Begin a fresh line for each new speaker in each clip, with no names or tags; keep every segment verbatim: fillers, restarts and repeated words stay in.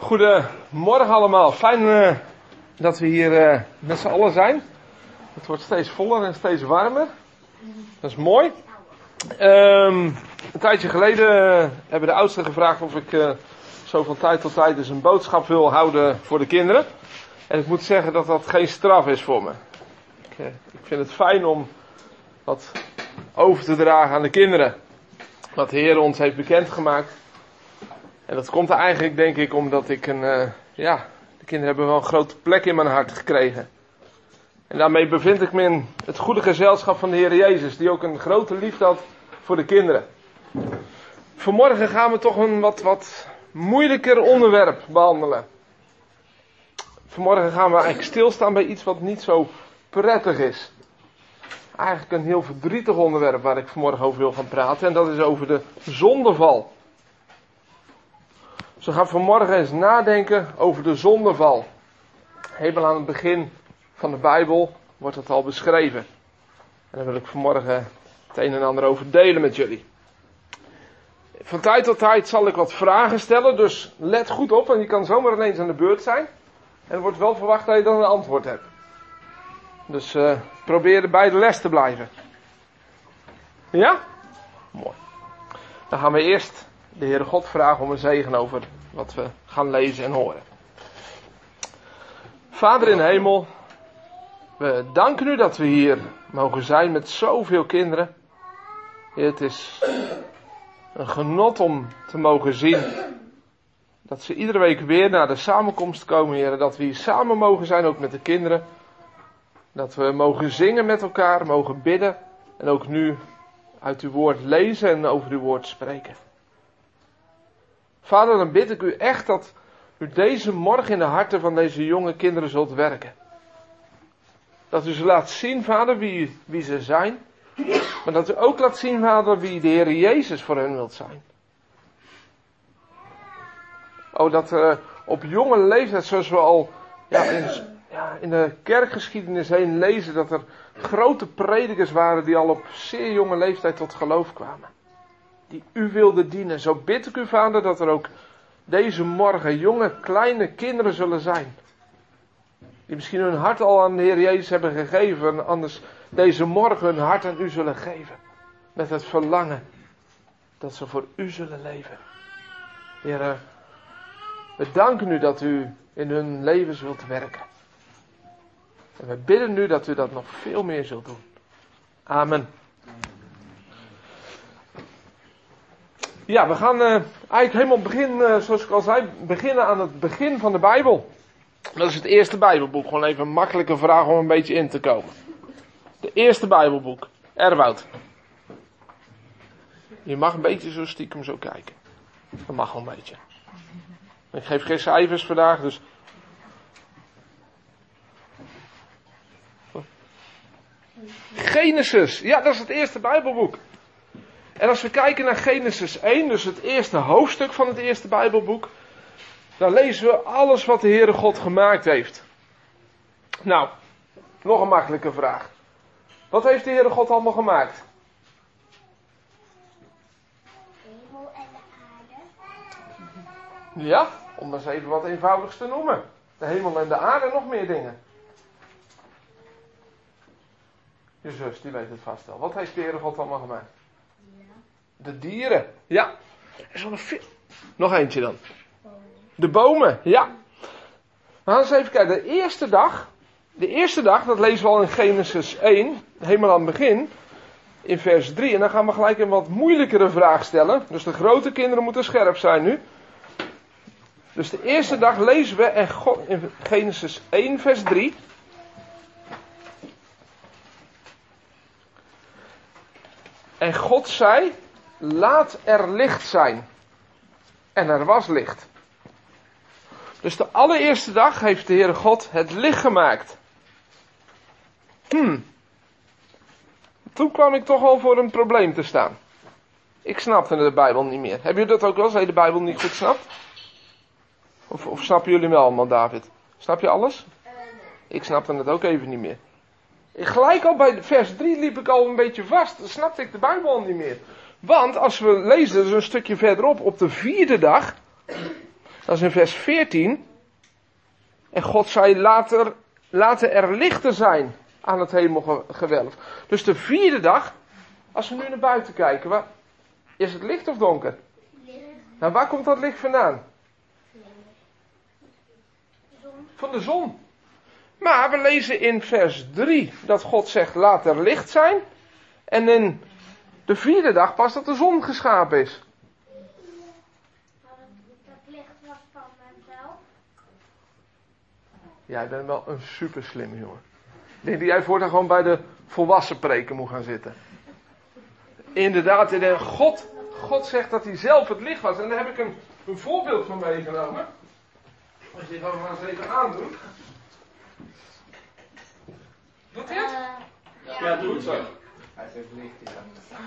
Goedemorgen allemaal. Fijn uh, dat we hier uh, met z'n allen zijn. Het wordt steeds voller en steeds warmer. Dat is mooi. Um, een tijdje geleden uh, hebben de oudsten gevraagd of ik uh, zo van tijd tot tijd eens een boodschap wil houden voor de kinderen. En ik moet zeggen dat dat geen straf is voor me. Ik, uh, ik vind het fijn om wat over te dragen aan de kinderen. Wat de Heer ons heeft bekendgemaakt. En dat komt er eigenlijk, denk ik, omdat ik een, uh, ja, de kinderen hebben wel een grote plek in mijn hart gekregen. En daarmee bevind ik me in het goede gezelschap van de Heer Jezus, die ook een grote liefde had voor de kinderen. Vanmorgen gaan we toch een wat, wat moeilijker onderwerp behandelen. Vanmorgen gaan we eigenlijk stilstaan bij iets wat niet zo prettig is. Eigenlijk een heel verdrietig onderwerp waar ik vanmorgen over wil gaan praten. En dat is over de zondeval. Dus we gaan vanmorgen eens nadenken over de zondeval. Helemaal aan het begin van de Bijbel wordt het al beschreven. En daar wil ik vanmorgen het een en ander over delen met jullie. Van tijd tot tijd zal ik wat vragen stellen, dus let goed op, want je kan zomaar ineens aan de beurt zijn. En er wordt wel verwacht dat je dan een antwoord hebt. Dus uh, probeer er bij de les te blijven. Ja? Mooi. Dan gaan we eerst de Heere God vragen om een zegen over wat we gaan lezen en horen. Vader in de hemel, we danken u dat we hier mogen zijn met zoveel kinderen. Heer, het is een genot om te mogen zien dat ze iedere week weer naar de samenkomst komen, Heer. Dat we hier samen mogen zijn, ook met de kinderen. Dat we mogen zingen met elkaar, mogen bidden en ook nu uit uw woord lezen en over uw woord spreken. Vader, dan bid ik u echt dat u deze morgen in de harten van deze jonge kinderen zult werken. Dat u ze laat zien, Vader, wie, wie ze zijn. Maar dat u ook laat zien, Vader, wie de Heer Jezus voor hen wilt zijn. Oh, dat uh, op jonge leeftijd, zoals we al ja, in, ja, in de kerkgeschiedenis heen lezen, dat er grote predikers waren die al op zeer jonge leeftijd tot geloof kwamen. Die u wilden dienen. Zo bid ik u, Vader, dat er ook deze morgen jonge, kleine kinderen zullen zijn. Die misschien hun hart al aan de Heer Jezus hebben gegeven. En anders deze morgen hun hart aan u zullen geven. Met het verlangen dat ze voor u zullen leven. Heer, we danken u dat u in hun leven zult werken. En we bidden nu dat u dat nog veel meer zult doen. Amen. Ja, we gaan uh, eigenlijk helemaal begin, uh, zoals ik al zei, beginnen aan het begin van de Bijbel. Dat is het eerste Bijbelboek. Gewoon even een makkelijke vraag om een beetje in te komen. De eerste Bijbelboek. Erwoud. Je mag een beetje zo stiekem zo kijken. Dat mag wel een beetje. Ik geef geen cijfers vandaag, dus... Genesis. Ja, dat is het eerste Bijbelboek. En als we kijken naar Genesis één, dus het eerste hoofdstuk van het eerste Bijbelboek, dan lezen we alles wat de Heere God gemaakt heeft. Nou, nog een makkelijke vraag. Wat heeft de Heere God allemaal gemaakt?
De hemel en de aarde.
Ja, om maar eens even wat eenvoudigs te noemen. De hemel en de aarde en nog meer dingen. Je zus, die weet het vast wel. Wat heeft de Heere God allemaal gemaakt? De dieren, ja. Er is wel een veel... Nog eentje dan. De bomen, ja. We gaan eens even kijken. De eerste dag, de eerste dag, dat lezen we al in Genesis één, helemaal aan het begin, in vers drie. En dan gaan we gelijk een wat moeilijkere vraag stellen. Dus de grote kinderen moeten scherp zijn nu. Dus de eerste dag lezen we en God, in Genesis één, vers drie. En God zei, laat er licht zijn. En er was licht. Dus de allereerste dag heeft de Heere God het licht gemaakt. Hmm. Toen kwam ik toch al voor een probleem te staan. Ik snapte de Bijbel niet meer. Hebben jullie dat ook wel eens, dat je de Bijbel niet goed snapt? Of, of snappen jullie wel allemaal, David? Snap je alles? Ik snapte het ook even niet meer. Gelijk al bij vers drie liep ik al een beetje vast. Dan snapte ik de Bijbel al niet meer. Want als we lezen, dus een stukje verderop, op de vierde dag, Dat is in vers veertien. En God zei, later, laten er lichten zijn aan het hemelgewelf. Dus de vierde dag, als we nu naar buiten kijken, waar, is het licht of donker?
Licht.
Nou, waar komt dat licht vandaan?
Zon.
Van de zon. Maar we lezen in vers drie dat God zegt, laat er licht zijn. En in de vierde dag pas dat de zon geschapen is.
Maar dat, dat licht was van mezelf.
Jij bent wel een super slim jongen. Ik denk dat jij voortaan gewoon bij de volwassen preken moet gaan zitten. Inderdaad, de God, God zegt dat hij zelf het licht was. En daar heb ik een, een voorbeeld van meegenomen. Als je het maar eens even aandoet. Doet hij het?
Uh,
Ja, doe het zo.
Hij geeft licht, ja.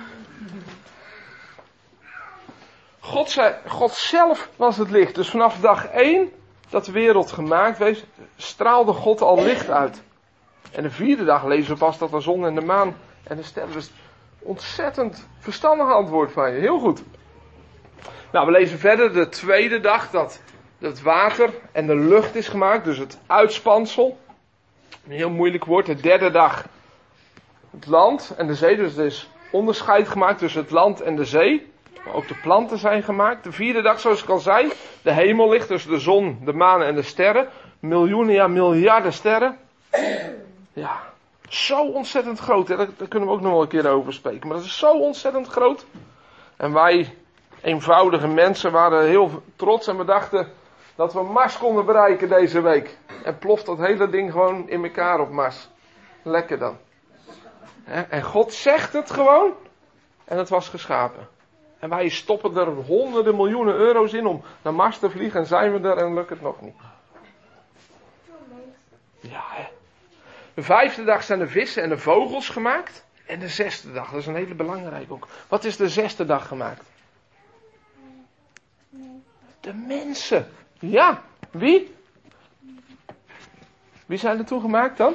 God, zei, God zelf was het licht. Dus vanaf dag één dat de wereld gemaakt werd, straalde God al licht uit. En de vierde dag lezen we pas dat de zon en de maan en de sterren. Dus ontzettend verstandig antwoord van je. Heel goed. Nou, we lezen verder de tweede dag dat het water en de lucht is gemaakt. Dus het uitspansel. Een heel moeilijk woord. De derde dag het land en de zee. Dus er is onderscheid gemaakt tussen het land en de zee. Maar ook de planten zijn gemaakt. De vierde dag, zoals ik al zei, de hemel ligt. Dus de zon, de maan en de sterren. Miljoenen, ja miljarden sterren. Ja, zo ontzettend groot. Hè? Daar, daar kunnen we ook nog wel een keer over spreken. Maar dat is zo ontzettend groot. En wij, eenvoudige mensen, waren heel trots. En we dachten dat we Mars konden bereiken deze week. En ploft dat hele ding gewoon in elkaar op Mars. Lekker dan. Hè? En God zegt het gewoon. En het was geschapen. En wij stoppen er honderden miljoenen euro's in om naar Mars te vliegen. En zijn we er en lukt het nog niet. Ja, hè. De vijfde dag zijn de vissen en de vogels gemaakt. En de zesde dag, dat is een hele belangrijke ook. Wat is de zesde dag gemaakt? De mensen. Ja, wie? Wie zijn er toen gemaakt dan?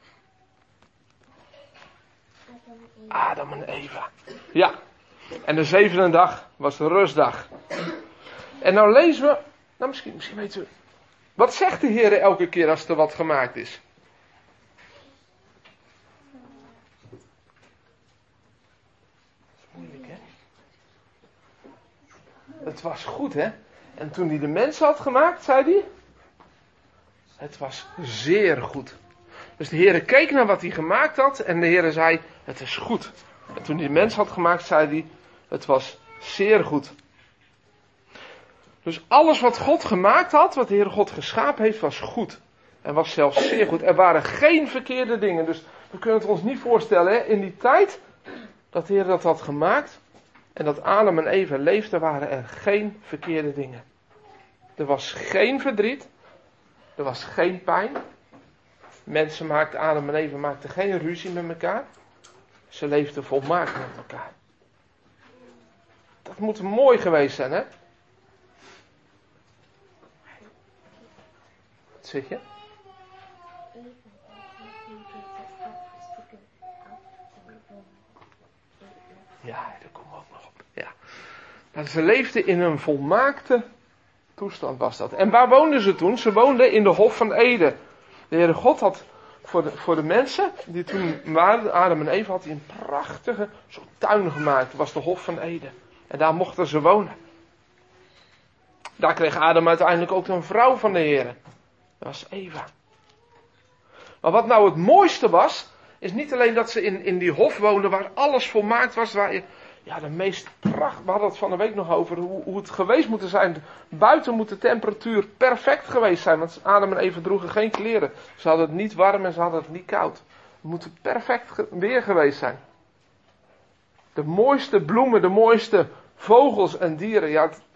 Adam en Eva. Ja. En de zevende dag was de rustdag. En nou lezen we, nou misschien, misschien weten we. Wat zegt de Heer elke keer als er wat gemaakt is? Moeilijk, hè? Het was goed, hè? En toen hij de mens had gemaakt, zei hij, het was zeer goed. Dus de Heer keek naar wat hij gemaakt had en de Heer zei, het is goed. En toen hij de mens had gemaakt, zei hij, het was zeer goed. Dus alles wat God gemaakt had, wat de Heer God geschapen heeft, was goed. En was zelfs zeer goed. Er waren geen verkeerde dingen. Dus we kunnen het ons niet voorstellen, hè? In die tijd dat de Heer dat had gemaakt en dat Adam en Eva leefden, waren er geen verkeerde dingen. Er was geen verdriet. Er was geen pijn. Mensen maakten, Adam en Eva maakten geen ruzie met elkaar. Ze leefden volmaakt met elkaar. Dat moet mooi geweest zijn, hè? Wat zeg je? Ja, daar komen we ook nog op. Ja. Maar ze leefden in een volmaakte toestand was dat. En waar woonden ze toen? Ze woonden in de Hof van Eden. De Heere God had voor de, voor de mensen die toen waren, Adam en Eva, had hij een prachtige soort tuin gemaakt. Dat was de Hof van Eden. En daar mochten ze wonen. Daar kreeg Adam uiteindelijk ook een vrouw van de Heere. Dat was Eva. Maar wat nou het mooiste was, is niet alleen dat ze in, in die hof woonden waar alles volmaakt was, waar je, ja, de meest pracht, we hadden het van de week nog over hoe, hoe het geweest moet zijn. Buiten moet de temperatuur perfect geweest zijn, want Adam en Eva droegen geen kleren. Ze hadden het niet warm en ze hadden het niet koud. Het moet perfect ge- weer geweest zijn. De mooiste bloemen, de mooiste vogels en dieren, ja, het,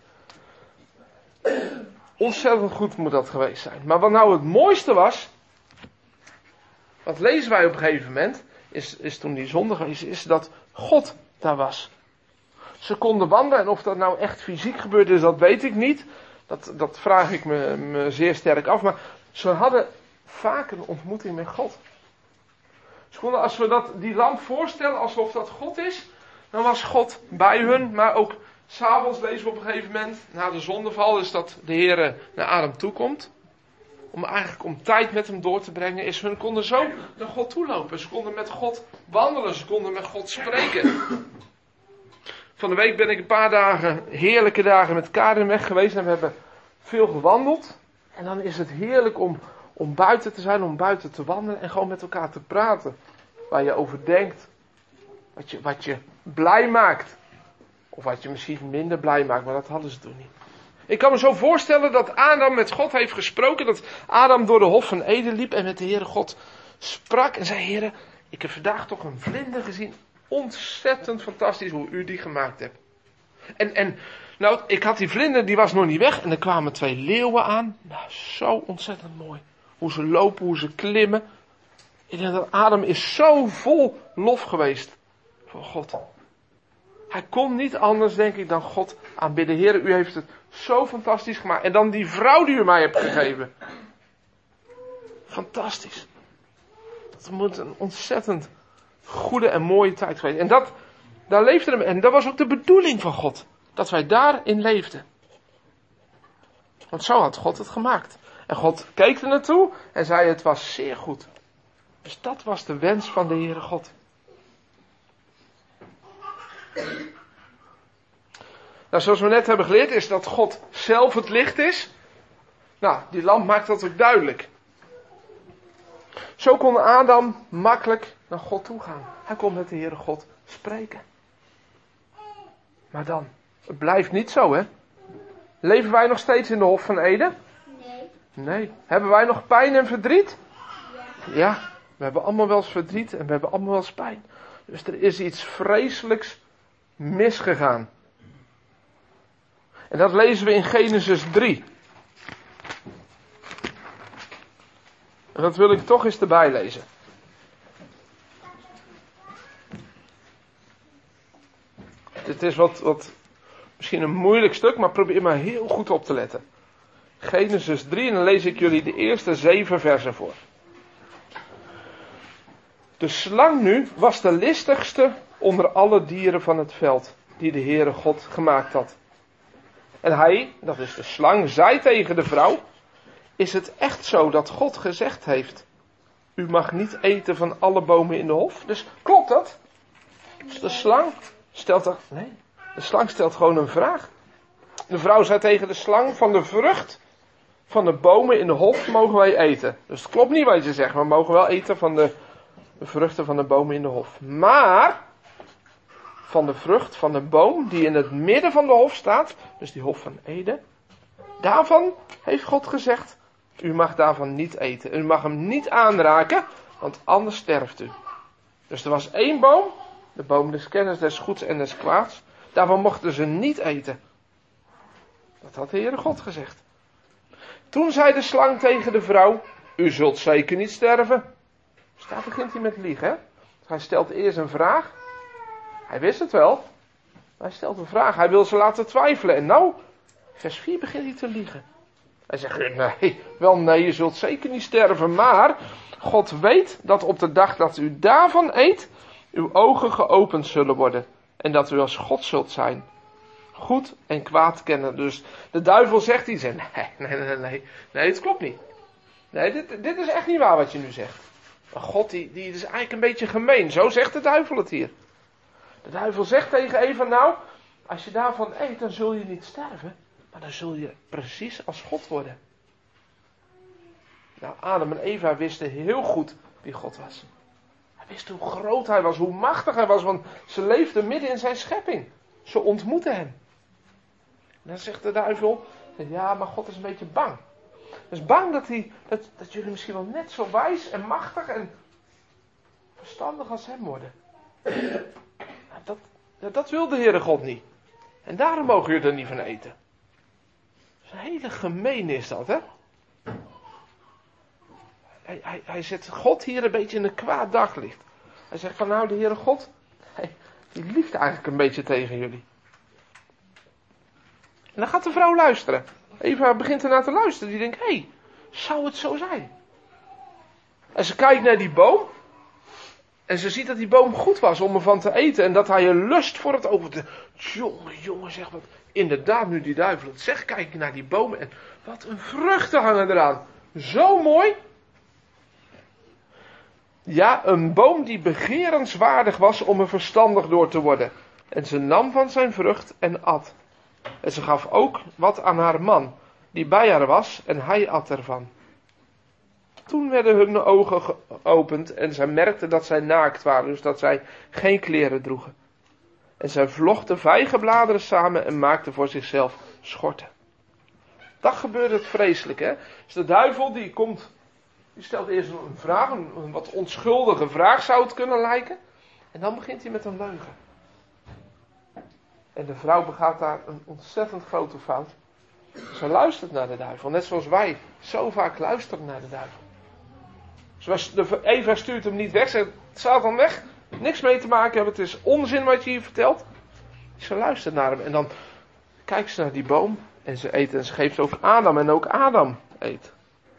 ontzettend goed moet dat geweest zijn. Maar wat nou het mooiste was, wat lezen wij op een gegeven moment, is, is toen die zonde geweest is, dat God daar was. Ze konden wandelen en of dat nou echt fysiek gebeurd is, dat weet ik niet. Dat, dat vraag ik me, me zeer sterk af. Maar ze hadden vaak een ontmoeting met God. Ze konden, als we dat, die lamp voorstellen alsof dat God is, dan was God bij hun, maar ook S'avonds lezen we op een gegeven moment, na de zondeval, is dat de Heer naar Adam toekomt. Om eigenlijk om tijd met hem door te brengen. Is hun konden zo naar God toelopen. Ze konden met God wandelen. Ze konden met God spreken. Van de week ben ik een paar dagen, heerlijke dagen met Karin weg geweest. En we hebben veel gewandeld. En dan is het heerlijk om, om buiten te zijn, om buiten te wandelen. En gewoon met elkaar te praten. Waar je over denkt. Wat je, wat je blij maakt. Of wat je misschien minder blij maakt. Maar dat hadden ze toen niet. Ik kan me zo voorstellen dat Adam met God heeft gesproken. Dat Adam door de hof van Eden liep en met de Heere God sprak. En zei: Heere, ik heb vandaag toch een vlinder gezien. Ontzettend fantastisch hoe u die gemaakt hebt. En, en nou, ik had die vlinder, die was nog niet weg. En er kwamen twee leeuwen aan. Nou, zo ontzettend mooi. Hoe ze lopen, hoe ze klimmen. Ik denk dat Adam is zo vol lof geweest voor God. Hij kon niet anders, denk ik, dan God aanbidden. Heer, u heeft het zo fantastisch gemaakt. En dan die vrouw die u mij hebt gegeven. Fantastisch. Dat moet een ontzettend goede en mooie tijd geweest. En dat, daar leefde hem. En dat was ook de bedoeling van God. Dat wij daarin leefden. Want zo had God het gemaakt. En God keek er naartoe en zei: het was zeer goed. Dus dat was de wens van de Heere God. Nou, zoals we net hebben geleerd, is dat God zelf het licht is. Nou, die lamp maakt dat ook duidelijk. Zo kon Adam makkelijk naar God toe gaan. Hij kon met de Heere God spreken. Maar dan, het blijft niet zo, hè? Leven wij nog steeds in de Hof van Eden?
Nee.
Nee. Hebben wij nog pijn en verdriet?
Ja.
Ja, we hebben allemaal wel eens verdriet en we hebben allemaal wel eens pijn. Dus er is iets vreselijks misgegaan. En dat lezen we in Genesis drie. En dat wil ik toch eens erbij lezen. Dit is wat, wat misschien een moeilijk stuk, maar probeer maar heel goed op te letten. Genesis drie, en dan lees ik jullie de eerste zeven versen voor. De slang nu was de listigste onder alle dieren van het veld, die de Heere God gemaakt had. En hij, dat is de slang, zei tegen de vrouw: is het echt zo dat God gezegd heeft: u mag niet eten van alle bomen in de hof? Dus klopt dat? Dus de slang stelt dat, nee, de slang stelt gewoon een vraag. De vrouw zei tegen de slang: van de vrucht van de bomen in de hof mogen wij eten. Dus het klopt niet wat je zegt, we mogen wel eten van de, de vruchten van de bomen in de hof. Maar van de vrucht van de boom die in het midden van de hof staat, dus die hof van Eden, daarvan heeft God gezegd: u mag daarvan niet eten. U mag hem niet aanraken, want anders sterft u. Dus er was één boom, de boom des kennis des goeds en des kwaads. Daarvan mochten ze niet eten. Dat had de Heere God gezegd. Toen zei de slang tegen de vrouw: u zult zeker niet sterven. Dus daar begint hij met liegen. Hè? Hij stelt eerst een vraag. Hij wist het wel. Maar hij stelt een vraag. Hij wil ze laten twijfelen. En nou, vers vier begint hij te liegen. Hij zegt: nee, wel nee, je zult zeker niet sterven. Maar God weet dat op de dag dat u daarvan eet, uw ogen geopend zullen worden. En dat u als God zult zijn. Goed en kwaad kennen. Dus de duivel zegt iets. En nee, nee, nee, nee. Nee, het klopt niet. Nee, dit, dit is echt niet waar wat je nu zegt. Maar God, die, die is eigenlijk een beetje gemeen. Zo zegt de duivel het hier. De duivel zegt tegen Eva: nou, als je daarvan eet, dan zul je niet sterven. Maar dan zul je precies als God worden. Nou, Adam en Eva wisten heel goed wie God was. Hij wist hoe groot hij was, hoe machtig hij was, want ze leefden midden in zijn schepping. Ze ontmoetten hem. En dan zegt de duivel: ja, maar God is een beetje bang. Hij is bang dat, hij, dat, dat jullie misschien wel net zo wijs en machtig en verstandig als hem worden. Dat, dat, dat wil de Heere God niet. En daarom mogen jullie er niet van eten. Dat is een hele gemeen is dat, hè? Hij, hij, hij zet God hier een beetje in een kwaad daglicht. Hij zegt van: nou, de Heere God, hij, die liegt eigenlijk een beetje tegen jullie. En dan gaat de vrouw luisteren. Eva begint ernaar te luisteren. Die denkt: hé, hey, zou het zo zijn? En ze kijkt naar die boom. En ze ziet dat die boom goed was om ervan te eten. En dat hij een lust voor het open. Jongen, jongen, zeg wat. Inderdaad, nu die duivel het zegt, kijk naar die bomen. En wat een vruchten hangen eraan. Zo mooi. Ja, een boom die begerenswaardig was om er verstandig door te worden. En ze nam van zijn vrucht en at. En ze gaf ook wat aan haar man, die bij haar was, en hij at ervan. Toen werden hun ogen geopend en zij merkten dat zij naakt waren, dus dat zij geen kleren droegen. En zij vlochten vijgenbladeren samen en maakten voor zichzelf schorten. Dat gebeurde het vreselijk, hè. Dus de duivel die komt, die stelt eerst een vraag, een, een wat onschuldige vraag zou het kunnen lijken. En dan begint hij met een leugen. En de vrouw begaat daar een ontzettend grote fout. Ze luistert naar de duivel, net zoals wij zo vaak luisteren naar de duivel. Zoals de, Eva stuurt hem niet weg, zegt, Satan weg, niks mee te maken hebben, het is onzin wat je hier vertelt. Ze luistert naar hem en dan kijkt ze naar die boom en ze eet en ze geeft ook Adam en ook Adam eet.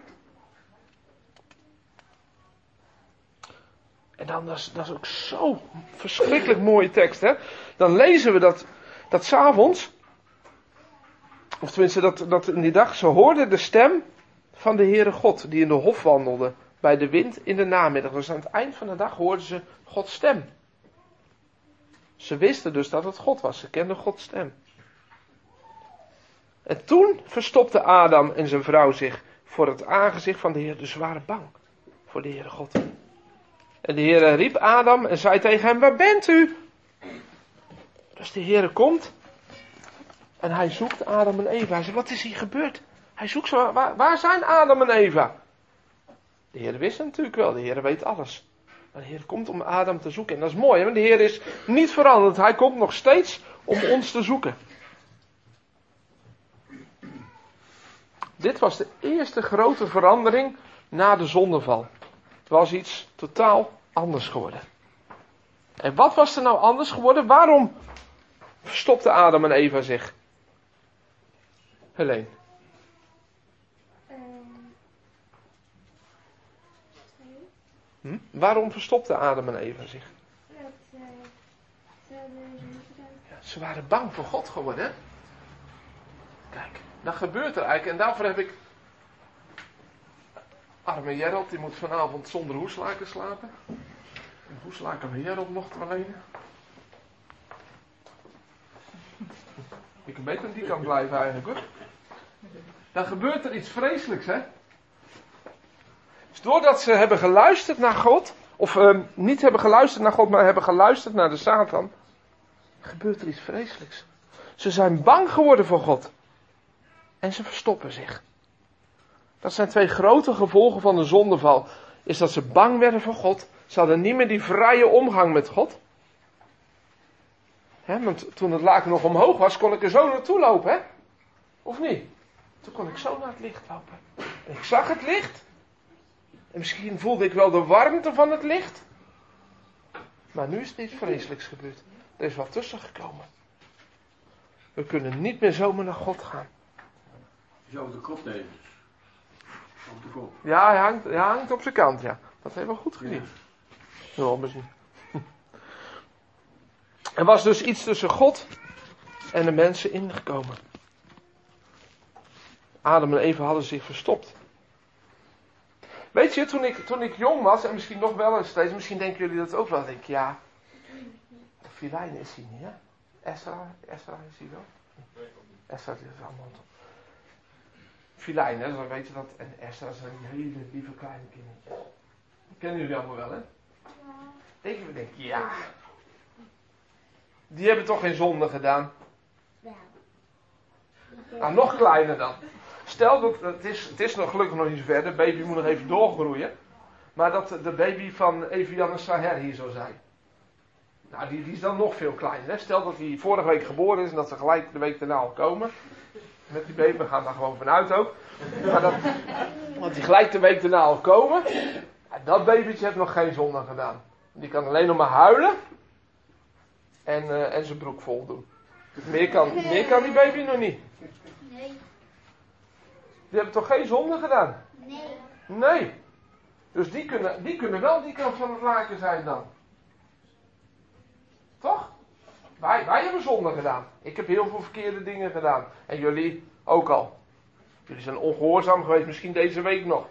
En dan, dat is, dat is ook zo verschrikkelijk mooie tekst, hè. Dan lezen we dat, dat 's avonds, of tenminste dat, dat in die dag, ze hoorden de stem van de Heere God, die in de hof wandelde, bij de wind in de namiddag. Dus aan het eind van de dag hoorden ze Gods stem. Ze wisten dus dat het God was, ze kenden Gods stem. En toen verstopte Adam en zijn vrouw zich voor het aangezicht van de Heer, dus ze waren bang voor de Heere God. En de Heere riep Adam en zei tegen hem, waar bent u? Dus de Heere komt en hij zoekt Adam en Eva. Hij zegt, wat is hier gebeurd? Hij zoekt ze, waar, waar zijn Adam en Eva? De Heer wist het natuurlijk wel, de Heer weet alles. Maar de Heer komt om Adam te zoeken. En dat is mooi, hè? Want de Heer is niet veranderd. Hij komt nog steeds om ons te zoeken. Dit was de eerste grote verandering na de zondeval. Het was iets totaal anders geworden. En wat was er nou anders geworden? Waarom verstopte Adam en Eva zich? Helene. Hm? Waarom verstopten Adam en Eva zich?
Dat, uh, ze,
ja, ze waren bang voor God geworden, hè? Kijk, dat gebeurt er eigenlijk. En daarvoor heb ik... Arme Gerald, die moet vanavond zonder hoeslaken slapen. Een hoeslaken van Gerald mochten we lenen. Ik kan beter aan die kant blijven eigenlijk, hoor. Dan gebeurt er iets vreselijks, hè? Dus doordat ze hebben geluisterd naar God, of uh, niet hebben geluisterd naar God, maar hebben geluisterd naar de Satan, gebeurt er iets vreselijks. Ze zijn bang geworden voor God. En ze verstoppen zich. Dat zijn twee grote gevolgen van de zondeval. Is dat ze bang werden voor God. Ze hadden niet meer die vrije omgang met God. He, want toen het laken nog omhoog was, kon ik er zo naartoe lopen, hè? Of niet? Toen kon ik zo naar het licht lopen. En ik zag het licht. En misschien voelde ik wel de warmte van het licht. Maar nu is er iets vreselijks gebeurd. Er is wat tussen gekomen. We kunnen niet meer zomaar naar God gaan.
Je zou de kop nemen. Op de kop.
Ja, hij hangt, hij hangt op zijn kant, ja. Dat heeft wel goed gediend. Ja. Wel bezien. Er was dus iets tussen God en de mensen ingekomen. Adam en Eva hadden zich verstopt. Weet je, toen ik, toen ik jong was, en misschien nog wel eens steeds, misschien denken jullie dat ook wel, denk ik, ja, Filijn is hij niet, hè? Esra, Esra is hij wel? Esra is allemaal. Filijn, hè, dan weet je dat, en Esra zijn hele lieve kleine kindertjes. Kennen jullie allemaal wel, hè? Denk je, denk ik, ja. Die hebben toch geen zonde gedaan? Nou, nog kleiner dan. Stel dat, het is, het is nog gelukkig nog niet zo ver, de baby moet nog even doorgroeien. Maar dat de baby van Evian en Saher hier zou zijn. Nou, die, die is dan nog veel kleiner. Hè? Stel dat hij vorige week geboren is en dat ze gelijk de week daarna al komen. Met die baby, we gaan daar gewoon vanuit ook. Maar dat, dat die gelijk de week daarna al komen. Ja, dat babytje heeft nog geen zonde gedaan. Die kan alleen nog maar huilen. En, uh, en zijn broek vol doen. Meer kan, meer kan die baby nog niet.
Nee.
Die hebben toch geen zonde gedaan?
Nee.
Nee. Dus die kunnen, die kunnen wel die kant van het laken zijn dan. Wij, wij hebben zonde gedaan. Ik heb heel veel verkeerde dingen gedaan. En jullie ook al. Jullie zijn ongehoorzaam geweest, misschien deze week nog.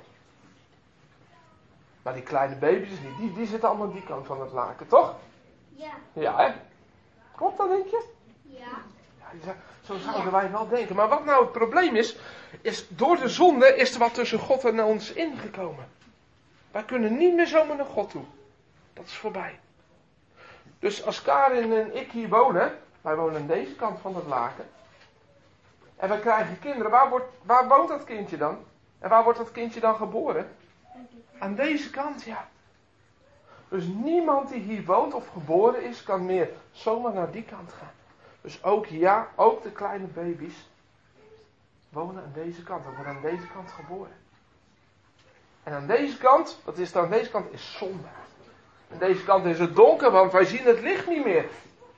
Maar die kleine baby's, die, die, die zitten allemaal aan die kant van het laken, toch?
Ja.
Ja, hè? Klopt dat, denk je?
Ja.
Ja, die zijn- zo zouden wij wel denken. Maar wat nou het probleem is, is door de zonde is er wat tussen God en ons ingekomen. Wij kunnen niet meer zomaar naar God toe. Dat is voorbij. Dus als Karin en ik hier wonen, wij wonen aan deze kant van het laken. En wij krijgen kinderen, waar, wordt, waar woont dat kindje dan? En waar wordt dat kindje dan geboren? Aan deze kant, ja. Dus niemand die hier woont of geboren is, kan meer zomaar naar die kant gaan. Dus ook ja, ook de kleine baby's wonen aan deze kant. En worden aan deze kant geboren. En aan deze kant, wat is er aan deze kant, is zonde. Aan deze kant is het donker, want wij zien het licht niet meer.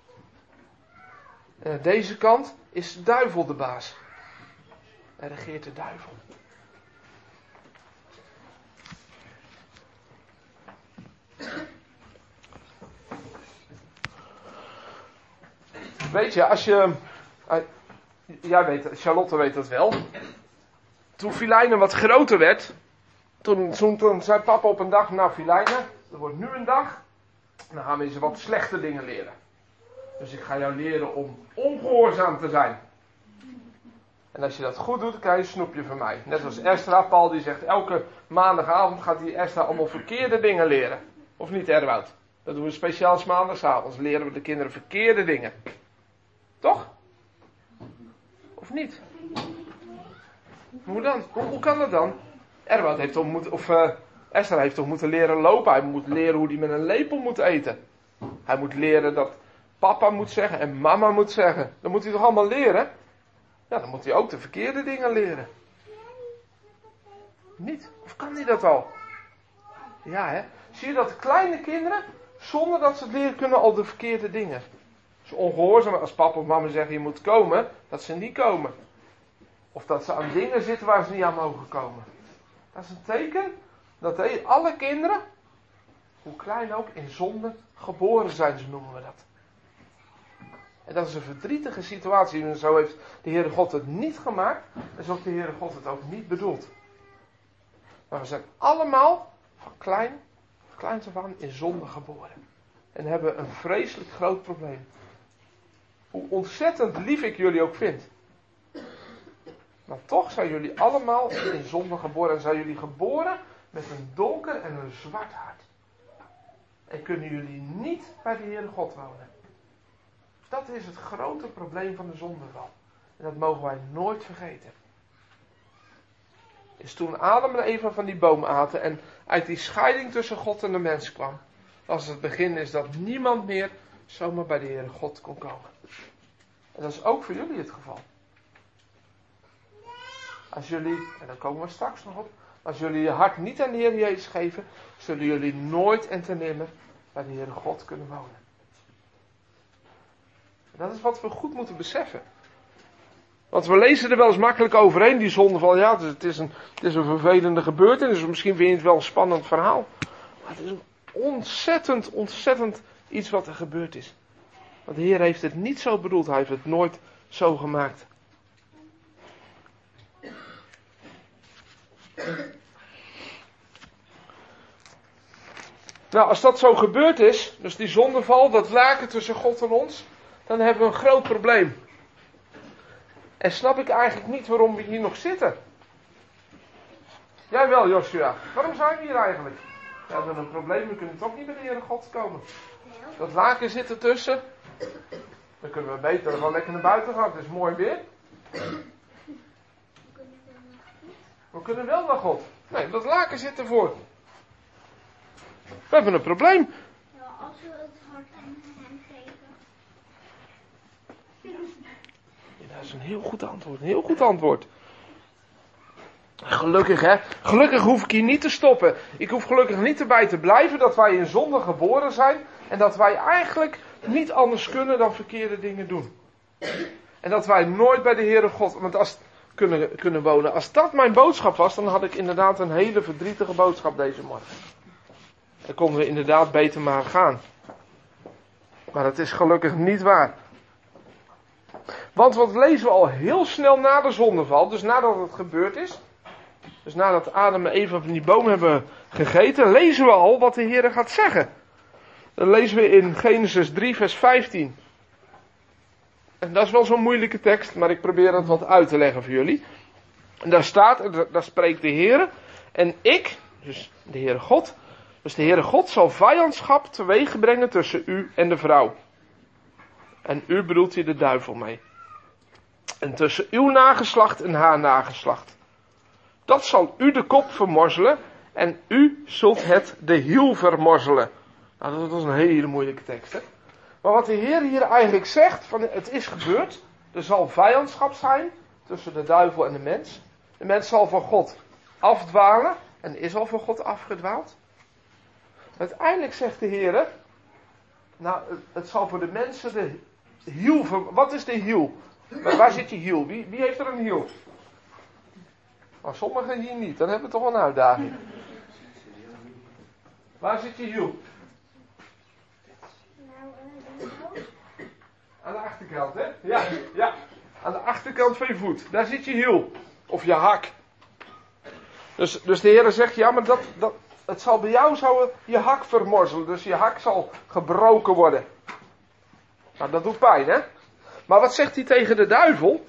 En aan deze kant is de duivel de baas. En regeert de duivel. Weet je, als je... Uh, jij weet, Charlotte weet dat wel. Toen Filijne wat groter werd... Toen, toen, toen zei papa op een dag... Nou Filijne, er wordt nu een dag... Dan gaan we eens wat slechte dingen leren. Dus ik ga jou leren om ongehoorzaam te zijn. En als je dat goed doet, dan krijg je een snoepje van mij. Net als Estra, Paul die zegt... Elke maandagavond gaat die Estra allemaal verkeerde dingen leren. Of niet, Erwoud? Dat doen we speciaal 's maandagavonds. Leren we de kinderen verkeerde dingen. Toch? Of niet? Hoe dan? Hoe, hoe kan dat dan? Erwoud heeft toch moeten, of uh, Esther heeft toch moeten leren lopen. Hij moet leren hoe hij met een lepel moet eten. Hij moet leren dat papa moet zeggen en mama moet zeggen. Dat moet hij toch allemaal leren? Ja, dan moet hij ook de verkeerde dingen leren. Niet? Of kan hij dat al? Ja, hè? Zie je dat de kleine kinderen, zonder dat ze het leren, kunnen al de verkeerde dingen. Ze ongehoorzaam als papa of mama zeggen je moet komen, dat ze niet komen. Of dat ze aan dingen zitten waar ze niet aan mogen komen. Dat is een teken dat alle kinderen, hoe klein ook, in zonde geboren zijn, zo noemen we dat. En dat is een verdrietige situatie. En zo heeft de Heere God het niet gemaakt. En zo heeft de Heere God het ook niet bedoeld. Maar we zijn allemaal van klein, van kleins af aan in zonde geboren. En hebben een vreselijk groot probleem. Hoe ontzettend lief ik jullie ook vind. Maar toch zijn jullie allemaal in zonde geboren. En zijn jullie geboren met een donker en een zwart hart. En kunnen jullie niet bij de Heere God wonen. Dat is het grote probleem van de zondeval. En dat mogen wij nooit vergeten. Is toen Adam en Eva van die boom aten en uit die scheiding tussen God en de mens kwam. Was het begin is dat niemand meer zomaar bij de Heere God kon komen. En dat is ook voor jullie het geval. Als jullie, en daar komen we straks nog op, als jullie je hart niet aan de Heer Jezus geven, zullen jullie nooit en ten nimmer bij de Heere God kunnen wonen. Dat is wat we goed moeten beseffen. Want we lezen er wel eens makkelijk overheen, die zonde van, ja, het is een, het is een vervelende gebeurtenis, dus misschien vind je het wel een spannend verhaal. Maar het is een ontzettend, ontzettend iets wat er gebeurd is. Want de Heer heeft het niet zo bedoeld, hij heeft het nooit zo gemaakt. Nou, als dat zo gebeurd is, dus die zondeval, dat laken tussen God en ons, dan hebben we een groot probleem. En snap ik eigenlijk niet waarom we hier nog zitten. Jij wel, Joshua. Waarom zijn we hier eigenlijk? We hebben een probleem, we kunnen toch niet bij de Heere God komen. Dat laken zit ertussen. Dan kunnen we beter gewoon lekker naar buiten gaan, het is mooi weer. We kunnen wel naar God. Nee, dat laken zit ervoor. We hebben een probleem.
Ja, als we het hart aan hem geven.
Ja, dat is een heel goed antwoord. Een heel goed antwoord. Gelukkig hè. Gelukkig hoef ik hier niet te stoppen. Ik hoef gelukkig niet erbij te blijven dat wij in zonde geboren zijn. En dat wij eigenlijk niet anders kunnen dan verkeerde dingen doen. En dat wij nooit bij de Heere God want als, kunnen, kunnen wonen. Als dat mijn boodschap was, dan had ik inderdaad een hele verdrietige boodschap deze morgen. Dan konden we inderdaad beter maar gaan. Maar dat is gelukkig niet waar. Want wat lezen we al heel snel na de zondeval, dus nadat het gebeurd is, dus nadat Adam en Eva van die boom hebben gegeten, lezen we al wat de Heer gaat zeggen. Dat lezen we in Genesis drie vers vijftien. En dat is wel zo'n moeilijke tekst, maar ik probeer het wat uit te leggen voor jullie. En daar staat, daar spreekt de Heer, en ik, dus de Heere God, dus de Heere God zal vijandschap teweeg brengen tussen u en de vrouw. En u bedoelt hier de duivel mee. En tussen uw nageslacht en haar nageslacht. Dat zal u de kop vermorzelen en u zult het de hiel vermorzelen. Nou, dat is een hele moeilijke tekst, hè. Maar wat de Heer hier eigenlijk zegt, van het is gebeurd. Er zal vijandschap zijn tussen de duivel en de mens. De mens zal van God afdwalen en is al van God afgedwaald. Uiteindelijk zegt de Heer, nou, het zal voor de mensen de hiel, ver... wat is de hiel? Maar waar zit je hiel? Wie, wie heeft er een hiel? Nou, sommigen hier niet, dan hebben we toch wel een uitdaging. Waar zit je hiel? Aan de achterkant, hè? Ja, ja. Aan de achterkant van je voet. Daar zit je hiel. Of je hak. Dus, dus de Heer zegt, ja, maar dat, dat, het zal bij jou zou je hak vermorzelen. Dus je hak zal gebroken worden. Nou, dat doet pijn, hè? Maar wat zegt hij tegen de duivel?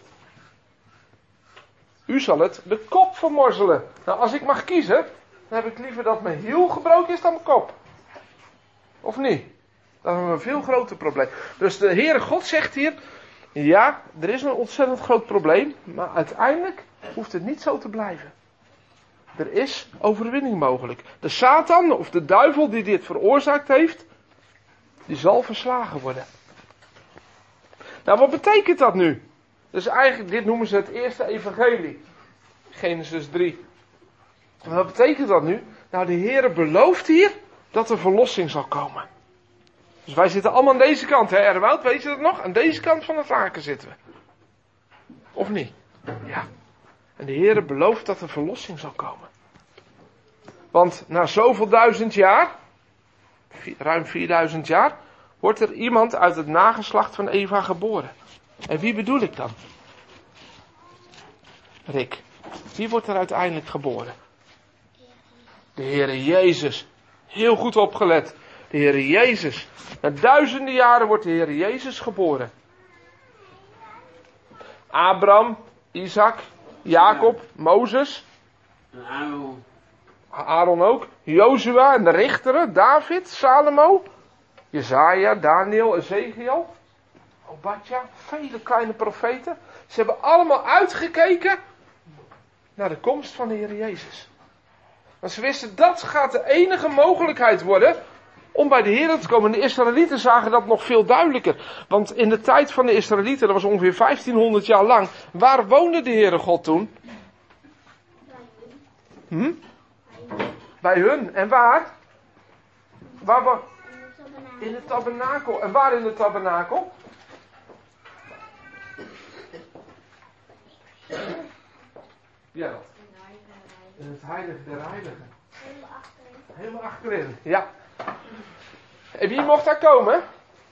U zal het de kop vermorzelen. Nou, als ik mag kiezen, dan heb ik liever dat mijn hiel gebroken is dan mijn kop. Of niet? Dat hebben we een veel groter probleem. Dus de Heere God zegt hier, ja, er is een ontzettend groot probleem, maar uiteindelijk hoeft het niet zo te blijven. Er is overwinning mogelijk. De Satan, of de duivel die dit veroorzaakt heeft, die zal verslagen worden. Nou, wat betekent dat nu? Dus eigenlijk, dit noemen ze het eerste evangelie. Genesis drie. Wat betekent dat nu? Nou, de Heere belooft hier dat er verlossing zal komen. Dus wij zitten allemaal aan deze kant, hè Erwoud, weet je dat nog? Aan deze kant van het laken zitten we. Of niet? Ja. En de Heere belooft dat er verlossing zal komen. Want na zoveel duizend jaar, ruim vierduizend jaar, wordt er iemand uit het nageslacht van Eva geboren. En wie bedoel ik dan? Rick, wie wordt er uiteindelijk geboren? De Heere Jezus. Heel goed opgelet. De Heere Jezus. Na duizenden jaren wordt de Heere Jezus geboren. Abraham, Isaac, Jacob, Mozes.
En Aaron.
Aaron ook. Jozua en de richteren. David, Salomo. Jezaja, Daniel, Ezekiel. Obadja. Vele kleine profeten. Ze hebben allemaal uitgekeken naar de komst van de Heere Jezus. Want ze wisten dat gaat de enige mogelijkheid worden om bij de Heer te komen. En de Israëlieten zagen dat nog veel duidelijker. Want in de tijd van de Israëlieten, dat was ongeveer vijftienhonderd jaar lang, waar woonde de Heere God toen? Hm? Bij hun. En waar? Waar was? In het tabernakel. En waar in het tabernakel? Ja, dat. In het heilige der heiligen.
Helemaal achterin.
Helemaal achterin, ja. En wie mocht daar komen?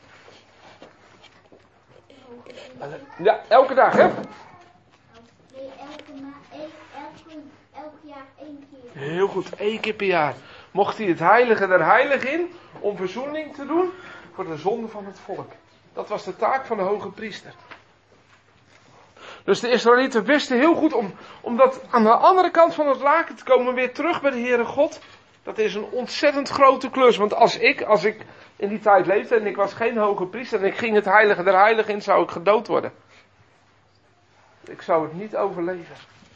Ja, elke dag, hè?
Nee, elke, ma- elke, elke, elk jaar één keer.
Heel goed, één keer per jaar. Mocht hij het heilige der heiligen in om verzoening te doen voor de zonde van het volk. Dat was de taak van de hoge priester. Dus de Israëlieten wisten heel goed om, om dat aan de andere kant van het laken te komen, weer terug bij de Heere God. Dat is een ontzettend grote klus. Want als ik, als ik in die tijd leefde en ik was geen hoge priester en ik ging het heilige der heiligen in, zou ik gedood worden. Ik zou het niet overleven.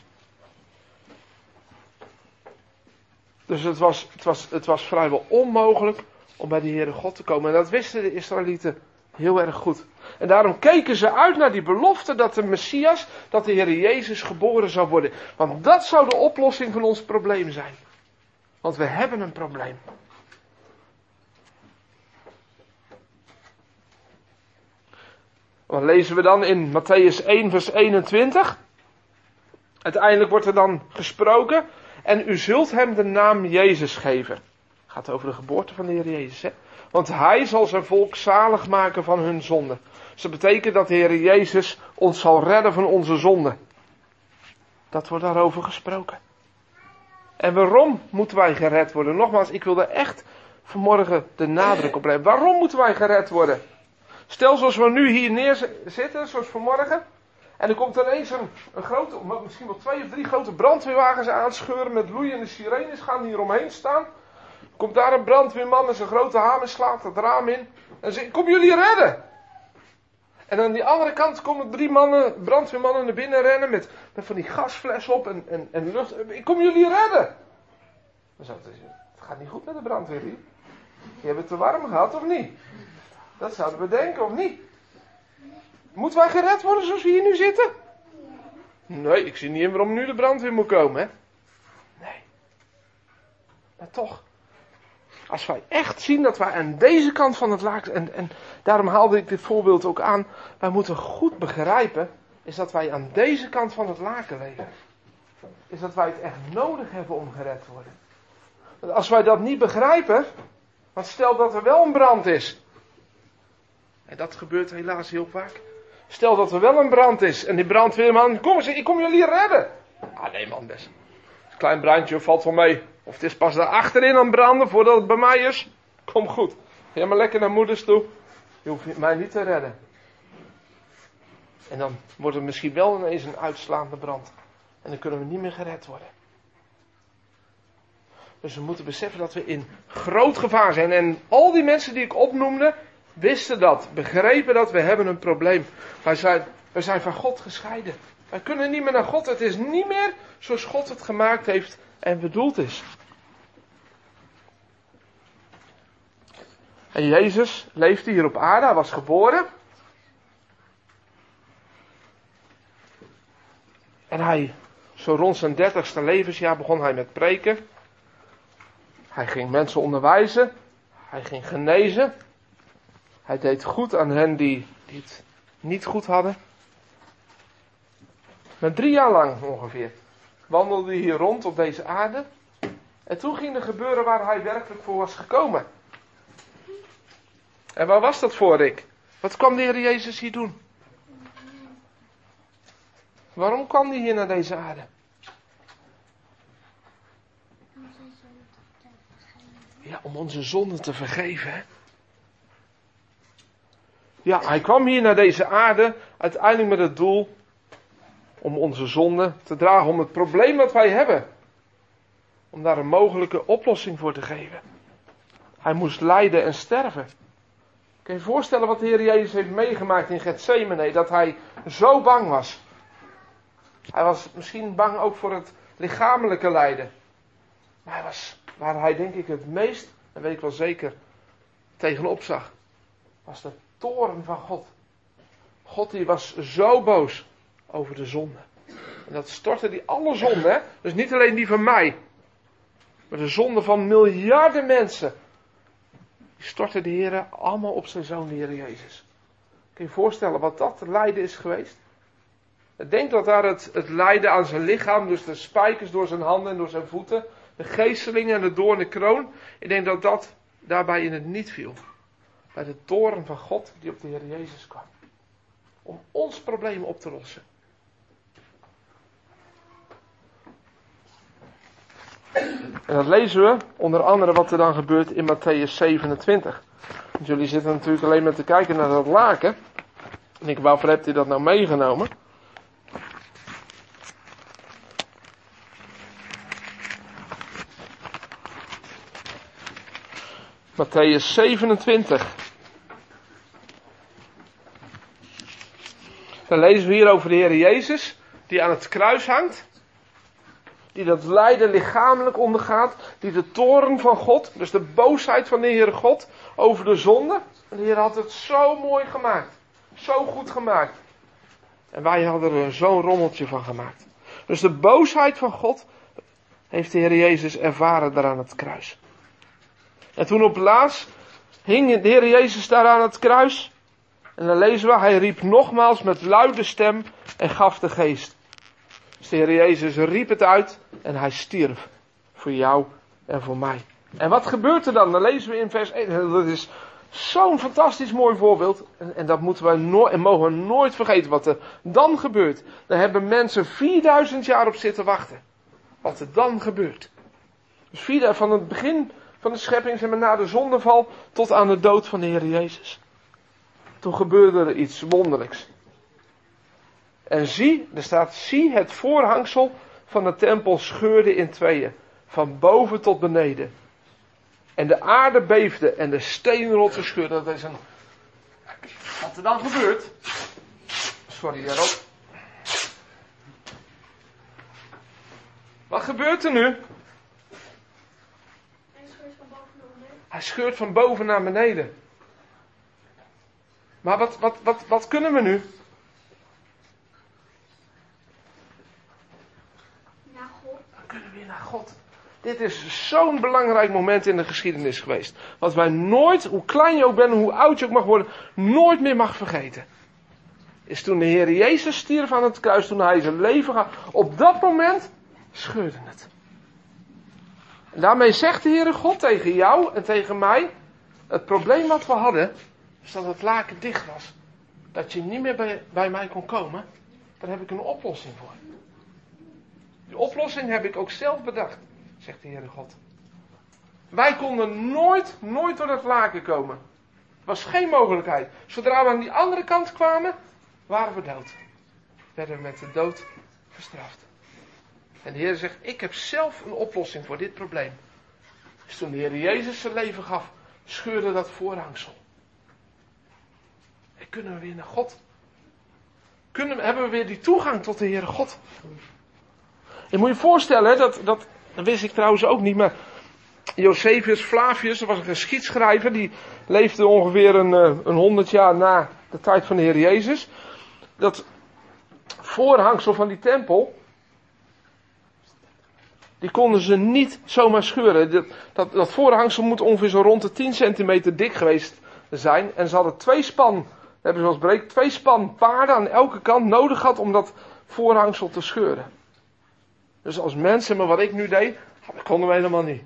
Dus het was, het was, het was vrijwel onmogelijk om bij de Heere God te komen. En dat wisten de Israëlieten heel erg goed. En daarom keken ze uit naar die belofte dat de Messias, dat de Heere Jezus geboren zou worden. Want dat zou de oplossing van ons probleem zijn. Want we hebben een probleem. Wat lezen we dan in Mattheüs één vers eenentwintig? Uiteindelijk wordt er dan gesproken. En u zult hem de naam Jezus geven. Het gaat over de geboorte van de Heer Jezus. Hè? Want hij zal zijn volk zalig maken van hun zonde. Dus dat betekent dat de Heer Jezus ons zal redden van onze zonde. Dat wordt daarover gesproken. En waarom moeten wij gered worden? Nogmaals, ik wil er echt vanmorgen de nadruk op leggen. Waarom moeten wij gered worden? Stel zoals we nu hier neerzitten, zoals vanmorgen. En er komt ineens een, een grote, misschien wel twee of drie grote brandweerwagens aanscheuren met loeiende sirenes, gaan hier omheen staan. Komt daar een brandweerman met zijn grote hamer, slaat het raam in. En zegt, kom jullie redden. En aan die andere kant komen drie mannen, brandweermannen naar binnen rennen met, met van die gasfles op en, en, en lucht. Ik kom jullie redden. Dan zou het, het gaat niet goed met de brandweer hier. Je hebt het te warm gehad of niet? Dat zouden we denken of niet? Moeten wij gered worden zoals we hier nu zitten? Nee, ik zie niet in waarom nu de brandweer moet komen, hè? Nee. Maar toch. Als wij echt zien dat wij aan deze kant van het laken, en, en daarom haalde ik dit voorbeeld ook aan, wij moeten goed begrijpen, is dat wij aan deze kant van het laken leven. Is dat wij het echt nodig hebben om gered te worden. Want als wij dat niet begrijpen, want stel dat er wel een brand is. En dat gebeurt helaas heel vaak. Stel dat er wel een brand is en die brandweerman, kom eens, ik kom jullie redden. Ah nee man, best. Een klein brandje valt wel mee. Of het is pas daar achterin aan branden voordat het bij mij is. Kom goed. Ga maar lekker naar moeders toe. Je hoeft mij niet te redden. En dan wordt het misschien wel ineens een uitslaande brand. En dan kunnen we niet meer gered worden. Dus we moeten beseffen dat we in groot gevaar zijn. En al die mensen die ik opnoemde, wisten dat. Begrepen dat we hebben een probleem. Wij zijn, wij zijn van God gescheiden. Wij kunnen niet meer naar God. Het is niet meer zoals God het gemaakt heeft en bedoeld is. En Jezus leefde hier op aarde. Hij was geboren. En hij, zo rond zijn dertigste levensjaar, begon hij met preken. Hij ging mensen onderwijzen. Hij ging genezen. Hij deed goed aan hen die, die het niet goed hadden. Maar drie jaar lang ongeveer wandelde hij hier rond op deze aarde. En toen ging er gebeuren waar hij werkelijk voor was gekomen. En waar was dat voor, Rick? Wat kwam de Heer Jezus hier doen? Waarom kwam hij hier naar deze aarde? Ja, om onze zonden te vergeven, hè? Ja, hij kwam hier naar deze aarde uiteindelijk met het doel om onze zonden te dragen, om het probleem wat wij hebben, om daar een mogelijke oplossing voor te geven. Hij moest lijden en sterven. Kun je je voorstellen wat de Heer Jezus heeft meegemaakt in Getsemane, dat hij zo bang was. Hij was misschien bang ook voor het lichamelijke lijden. Maar hij was, waar hij denk ik het meest, dat weet ik wel zeker, tegenop zag, was de toorn van God. God die was zo boos over de zonde. En dat stortte die alle zonden, hè? Dus niet alleen die van mij, maar de zonde van miljarden mensen. Die stortte de Heer allemaal op zijn zoon, de Heer Jezus. Kun je je voorstellen wat dat lijden is geweest? Ik denk dat daar het, het lijden aan zijn lichaam, dus de spijkers door zijn handen en door zijn voeten, de geestelingen en de doornen kroon, ik denk dat dat daarbij in het niet viel. Bij de toorn van God die op de Heer Jezus kwam. Om ons probleem op te lossen. En dat lezen we onder andere wat er dan gebeurt in Matthäus zevenentwintig. Want jullie zitten natuurlijk alleen maar te kijken naar dat laken. En ik, waarvoor hebt u dat nou meegenomen? Matthäus zevenentwintig. Dan lezen we hier over de Heer Jezus, die aan het kruis hangt. Die dat lijden lichamelijk ondergaat. Die de toorn van God, dus de boosheid van de Heere God over de zonde. En de Heer had het zo mooi gemaakt. Zo goed gemaakt. En wij hadden er zo'n rommeltje van gemaakt. Dus de boosheid van God heeft de Heer Jezus ervaren daar aan het kruis. En toen op laatst hing de Heer Jezus daar aan het kruis. En dan lezen we, hij riep nogmaals met luide stem en gaf de geest. Dus de Heer Jezus riep het uit en hij stierf. Voor jou en voor mij. En wat gebeurt er dan? Dan lezen we in vers één. Dat is Zo'n fantastisch mooi voorbeeld. En, en dat moeten wij nooit, en mogen we nooit vergeten wat er dan gebeurt. Daar hebben mensen vierduizend jaar op zitten wachten. Wat er dan gebeurt. Dus vier, van het begin van de schepping, zeg maar, na de zondeval tot aan de dood van de Heer Jezus. Toen gebeurde er iets wonderlijks. En zie, er staat, zie het voorhangsel van de tempel scheurde in tweeën. Van boven tot beneden. En de aarde beefde en de steenrotten scheurden. Dat is een... Wat er dan gebeurt. Sorry daarop. Wat gebeurt er nu?
Hij scheurt van boven naar beneden.
Hij scheurt van boven naar beneden. Maar wat, wat, wat, wat kunnen we nu?
Naar God.
We kunnen weer naar God. Dit is zo'n belangrijk moment in de geschiedenis geweest. Wat wij nooit, hoe klein je ook bent, hoe oud je ook mag worden, nooit meer mag vergeten. Is toen de Heer Jezus stierf aan het kruis, toen hij zijn leven gaf. Op dat moment scheurde het. En daarmee zegt de Heere God tegen jou en tegen mij. Het probleem wat we hadden, is dat het laken dicht was. Dat je niet meer bij, bij mij kon komen. Daar heb ik een oplossing voor. Die oplossing heb ik ook zelf bedacht, zegt de Heere God. Wij konden nooit, nooit door dat laken komen. Er was geen mogelijkheid. Zodra we aan die andere kant kwamen, waren we dood. Werden we met de dood gestraft. En de Heer zegt, ik heb zelf een oplossing voor dit probleem. Dus toen de Heer Jezus zijn leven gaf, scheurde dat voorhangsel. En kunnen we weer naar God. Kunnen, hebben we weer die toegang tot de Heere God. Je moet je voorstellen, dat, dat, dat wist ik trouwens ook niet, maar Josephus Flavius, dat was een geschiedschrijver, die leefde ongeveer een, een honderd jaar na de tijd van de Heer Jezus. Dat voorhangsel van die tempel, die konden ze niet zomaar scheuren. Dat, dat, dat voorhangsel moet ongeveer zo rond de tien centimeter dik geweest zijn. En ze hadden twee span, hebben zoals breekt, twee span paarden aan elke kant nodig gehad om dat voorhangsel te scheuren. Dus als mensen, maar wat ik nu deed, dat konden we helemaal niet.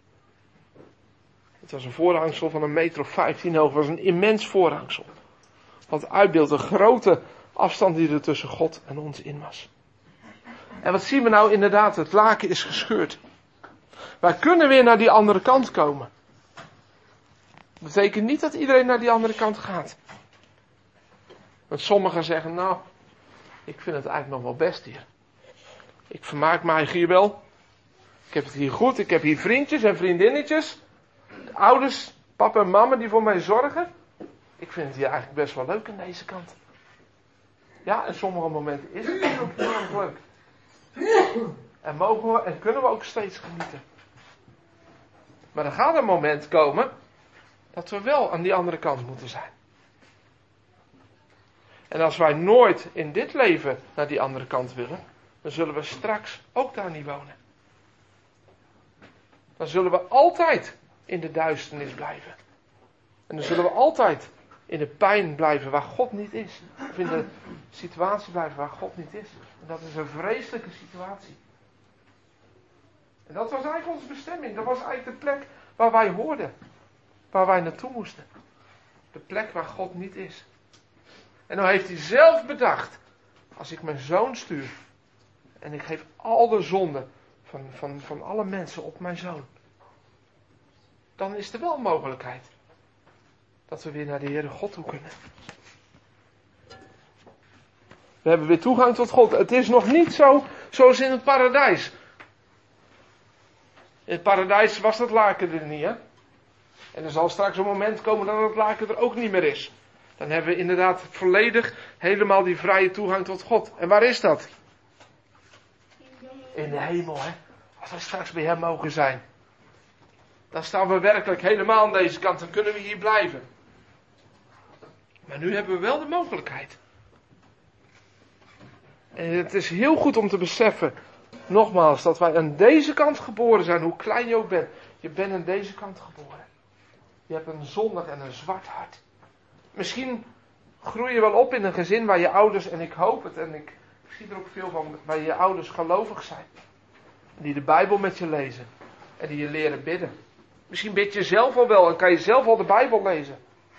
Het was een voorhangsel van een meter of vijftien hoog. Het was een immens voorhangsel. Wat uitbeeldt een grote afstand die er tussen God en ons in was. En wat zien we nou inderdaad? Het laken is gescheurd. Wij kunnen weer naar die andere kant komen. Dat betekent niet dat iedereen naar die andere kant gaat. Want sommigen zeggen, nou, ik vind het eigenlijk nog wel best hier. Ik vermaak mij hier wel. Ik heb het hier goed. Ik heb hier vriendjes en vriendinnetjes. Ouders, papa en mama die voor mij zorgen. Ik vind het hier eigenlijk best wel leuk aan deze kant. Ja, in sommige momenten is het ook heel erg leuk. En mogen we en kunnen we ook steeds genieten. Maar er gaat een moment komen dat we wel aan die andere kant moeten zijn. En als wij nooit in dit leven naar die andere kant willen, dan zullen we straks ook daar niet wonen. Dan zullen we altijd in de duisternis blijven. En dan zullen we altijd in de pijn blijven waar God niet is. Of in de situatie blijven waar God niet is. En dat is een vreselijke situatie. En dat was eigenlijk onze bestemming. Dat was eigenlijk de plek waar wij hoorden. Waar wij naartoe moesten. De plek waar God niet is. En dan heeft hij zelf bedacht. Als ik mijn zoon stuur. En ik geef al de zonden van, van, van alle mensen op mijn zoon. Dan is er wel een mogelijkheid. Dat we weer naar de Heere God toe kunnen. We hebben weer toegang tot God. Het is nog niet zo zoals in het paradijs. In het paradijs was dat laken er niet, hè? En er zal straks een moment komen dat het laken er ook niet meer is. Dan hebben we inderdaad volledig helemaal die vrije toegang tot God. En waar is dat? In de hemel, hè? Als we straks bij hem mogen zijn. Dan staan we werkelijk helemaal aan deze kant. Dan kunnen we hier blijven. Maar nu hebben we wel de mogelijkheid. En het is heel goed om te beseffen, nogmaals, dat wij aan deze kant geboren zijn, hoe klein je ook bent. Je bent aan deze kant geboren. Je hebt een zondig en een zwart hart. Misschien groei je wel op in een gezin waar je ouders, en ik hoop het, en ik zie er ook veel van, waar je ouders gelovig zijn. Die de Bijbel met je lezen. En die je leren bidden. Misschien bid je zelf al wel en kan je zelf al de Bijbel lezen.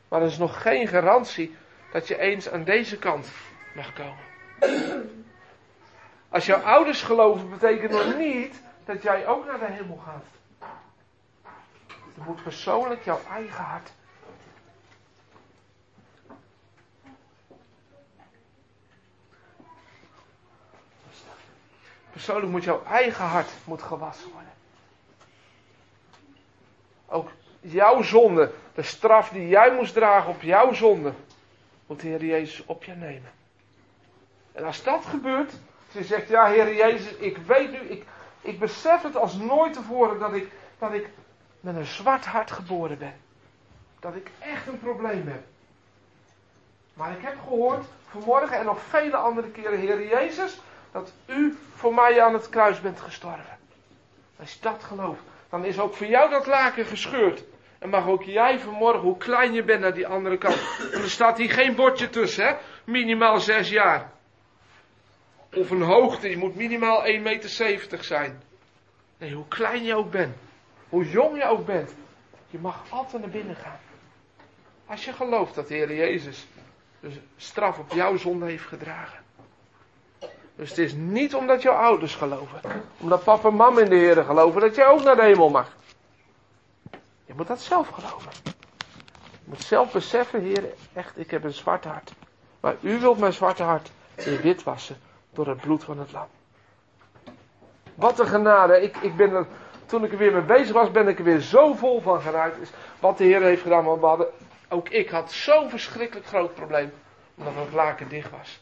Maar er is nog geen garantie dat je eens aan deze kant mag komen. Als jouw ouders geloven, betekent nog niet dat jij ook naar de hemel gaat. Het moet persoonlijk jouw eigen hart. Persoonlijk moet jouw eigen hart moet gewassen worden. Ook jouw zonde, de straf die jij moest dragen op jouw zonde, moet de Heer Jezus op je nemen. En als dat gebeurt, als je zegt, ja Heer Jezus, ik weet nu, ik, ik besef het als nooit tevoren dat ik, dat ik met een zwart hart geboren ben. Dat ik echt een probleem heb. Maar ik heb gehoord vanmorgen en nog vele andere keren, Heer Jezus, dat u voor mij aan het kruis bent gestorven. Als je dat gelooft, dan is ook voor jou dat laken gescheurd. En mag ook jij vanmorgen, hoe klein je bent, naar die andere kant. En er staat hier geen bordje tussen, hè? Minimaal zes jaar. Of een hoogte, je moet minimaal één meter zeventig zijn. Nee, hoe klein je ook bent. Hoe jong je ook bent. Je mag altijd naar binnen gaan. Als je gelooft dat de Heer Jezus de straf op jouw zonde heeft gedragen. Dus het is niet omdat jouw ouders geloven. Omdat papa en mama in de Heer geloven dat jij ook naar de hemel mag. Je moet dat zelf geloven. Je moet zelf beseffen, Heer, echt, ik heb een zwart hart. Maar u wilt mijn zwarte hart weer wit wassen door het bloed van het lam. Wat een genade. Ik, ik ben er, toen ik er weer mee bezig was, ben ik er weer zo vol van geraakt. Is wat de Heer heeft gedaan. Want we hadden, ook ik had zo'n verschrikkelijk groot probleem. Omdat het laken dicht was.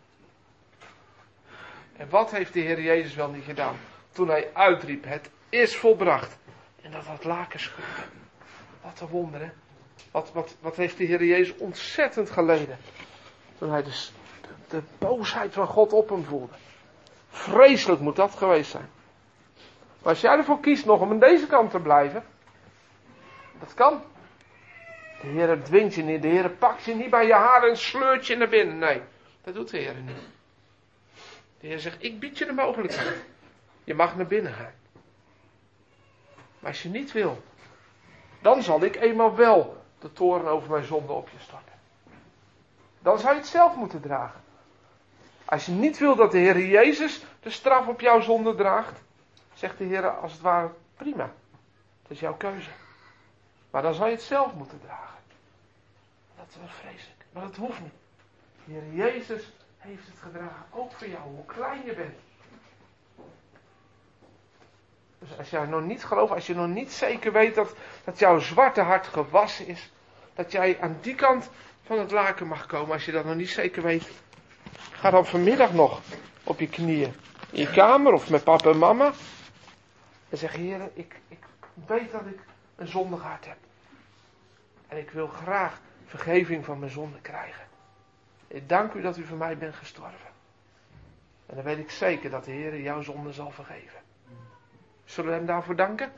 En wat heeft de Heer Jezus wel niet gedaan? Toen hij uitriep, het is volbracht. En dat dat laken scheurde. Wat een wonder, hè? Wat, wat, wat heeft de Heer Jezus ontzettend geleden. Toen hij de, de, de boosheid van God op hem voelde. Vreselijk moet dat geweest zijn. Maar als jij ervoor kiest nog om aan deze kant te blijven. Dat kan. De Heer dwingt je niet. De Heer pakt je niet bij je haren en sleurt je naar binnen. Nee, dat doet de Heer niet. De Heer zegt, ik bied je de mogelijkheid. Je mag naar binnen gaan. Maar als je niet wil, dan zal ik eenmaal wel de toorn over mijn zonde op je storten. Dan zou je het zelf moeten dragen. Als je niet wil dat de Heer Jezus de straf op jouw zonde draagt, zegt de Heer als het ware, prima. Dat is jouw keuze. Maar dan zal je het zelf moeten dragen. Dat is wel vreselijk. Maar dat hoeft niet. De Heer Jezus heeft het gedragen. Ook voor jou, hoe klein je bent. Dus als jij nog niet gelooft, als je nog niet zeker weet dat, dat jouw zwarte hart gewassen is, dat jij aan die kant van het laken mag komen, als je dat nog niet zeker weet, ga dan vanmiddag nog op je knieën in je kamer of met papa en mama en zeg, Heer, ik, ik weet dat ik een zondig hart heb. En ik wil graag vergeving van mijn zonde krijgen. Ik dank u dat u voor mij bent gestorven. En dan weet ik zeker dat de Heer jouw zonde zal vergeven. Zullen we hem daarvoor danken?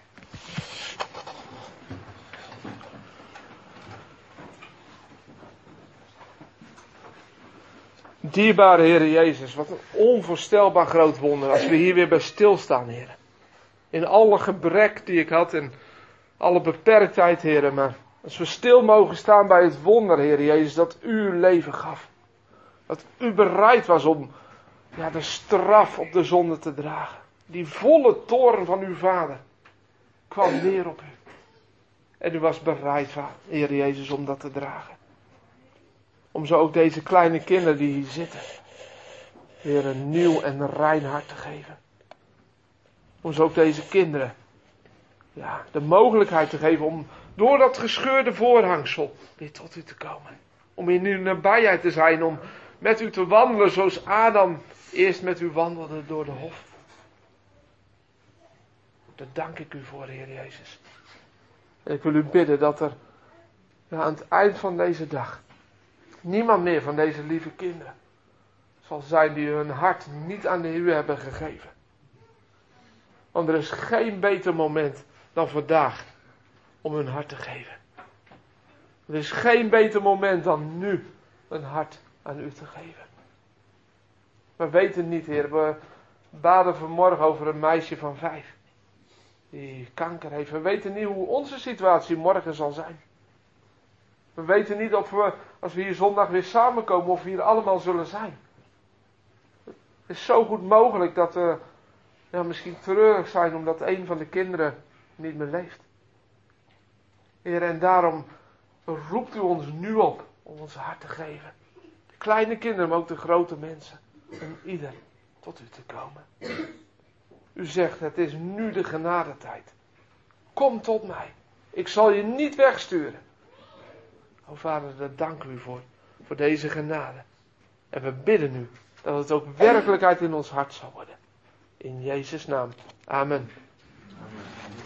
Dierbare Heer Jezus, wat een onvoorstelbaar groot wonder als we hier weer bij stilstaan, Heer. In alle gebrek die ik had en alle beperktheid, Heer, maar als we stil mogen staan bij het wonder, Heer Jezus, dat u uw leven gaf. Dat u bereid was om ja, de straf op de zonde te dragen. Die volle toorn van uw vader kwam neer op u. En u was bereid, Heer Jezus, om dat te dragen. Om zo ook deze kleine kinderen die hier zitten, weer een nieuw en rein hart te geven. Om zo ook deze kinderen ja, de mogelijkheid te geven om door dat gescheurde voorhangsel weer tot u te komen. Om in uw nabijheid te zijn, om met u te wandelen zoals Adam eerst met u wandelde door de hof. Daar dank ik u voor, Heer Jezus. En ik wil u bidden dat er ja, aan het eind van deze dag niemand meer van deze lieve kinderen zal zijn die hun hart niet aan de u hebben gegeven. Want er is geen beter moment dan vandaag om hun hart te geven. Er is geen beter moment dan nu een hart aan u te geven. We weten niet, Heer. We baden vanmorgen over een meisje van vijf. Die kanker heeft. We weten niet hoe onze situatie morgen zal zijn. We weten niet of we, als we hier zondag weer samenkomen, of we hier allemaal zullen zijn. Het is zo goed mogelijk dat we ja, misschien treurig zijn omdat een van de kinderen niet meer leeft. Heer, en daarom roept u ons nu op om ons hart te geven. De kleine kinderen, maar ook de grote mensen. Om ieder tot u te komen. U zegt, het is nu de genadetijd. Kom tot mij. Ik zal je niet wegsturen. O Vader, daar dank u voor. Voor deze genade. En we bidden u dat het ook werkelijkheid in ons hart zal worden. In Jezus' naam. Amen.
Amen.